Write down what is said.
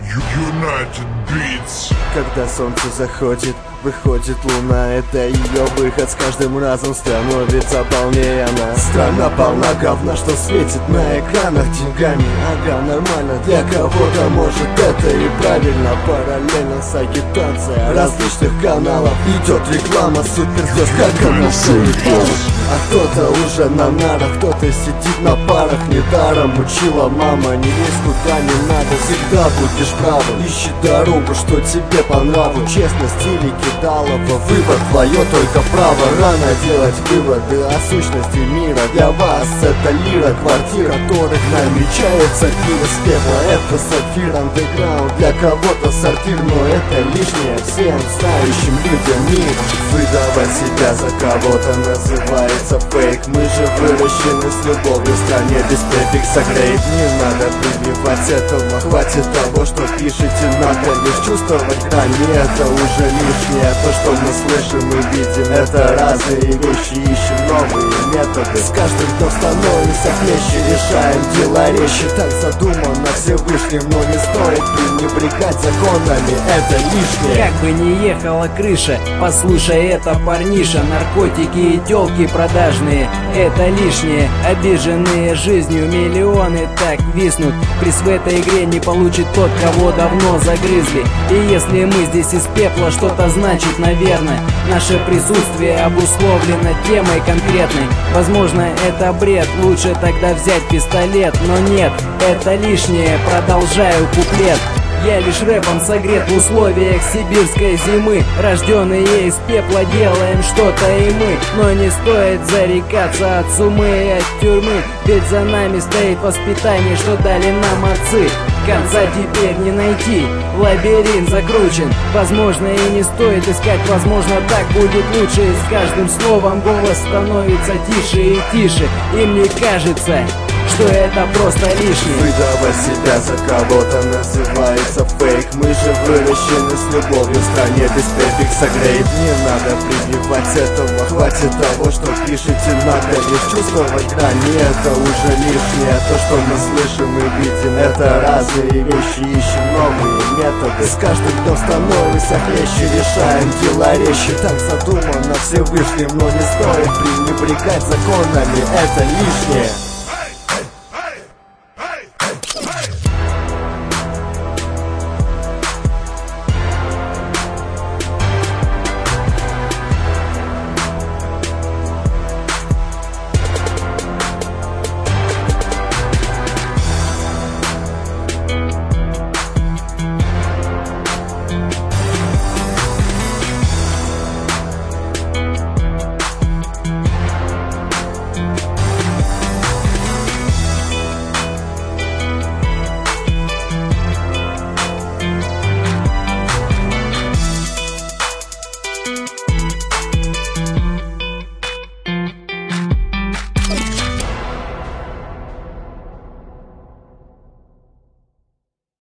United Beats. Когда солнце заходит, выходит луна, это ее выход. С каждым разом становится полнее она. Страна полна говна, что светит на экранах деньгами. Ага, нормально, для кого-то может это и правильно. Параллельно с агитацией различных каналов идет реклама суперзвезд, как она все идет. А кто-то уже на нарах, кто-то сидит на парах. Недаром учила мама, не лезь куда не надо, всегда будешь правым. Ищи дорогу, что тебе по нраву. Честность или кидалово, выбор твое, только право. Рано делать выводы о сущности мира. Для вас это лира, квартира, которых намечается пиво с пепла. Это сапфир, андеграунд, для кого-то сортир, но это лишнее всем знающим людям мир. Выдавать себя за кого-то называется фейк. Мы же выращены с любовью в стране без префикса грейд. Не надо прививать этого, хватит того, что пишете. Надо лишь чувствовать грани, это уже лишнее. То, что мы слышим и видим, это разные вещи. Ищем новые методы, с каждым днем становимся хлеще. Решаем дела резче, так задумано Всевышним. Но не стоит пренебрегать законами, это лишнее. Как бы ни ехала крыша, послушай это, парниша. Наркотики и тёлки продажные, это лишнее. Обиженные жизнью миллионы так виснут. Приз в этой игре не получит тот, кого давно загрызли. И если мы здесь из пепла, что-то значит, наверное. Наше присутствие обусловлено темой конкретной. Возможно, это бред, лучше тогда взять пистолет. Но нет, это лишнее, продолжаю куплет. Я лишь рэпом согрет в условиях сибирской зимы. Рожденные из пепла, делаем что-то и мы. Но не стоит зарекаться от сумы и от тюрьмы. Ведь за нами стоит воспитание, что дали нам отцы. Конца теперь не найти, лабиринт закручен. Возможно, и не стоит искать, возможно, так будет лучше. И с каждым словом голос становится тише и тише. И мне кажется, что это просто лишнее. Выдавать себя за кого-то называется фейк. Мы же выращены с любовью в стране без префикса грейд. Не надо прививать этого, хватит того, что пишете. Надо лишь чувствовать грани, это уже лишнее. То, что мы слышим и видим, это разные вещи. Ищем новые методы, с каждым днем становимся хлеще. Решаем дела резче, так задумано Всевышним. Но не стоит пренебрегать законами, это лишнее.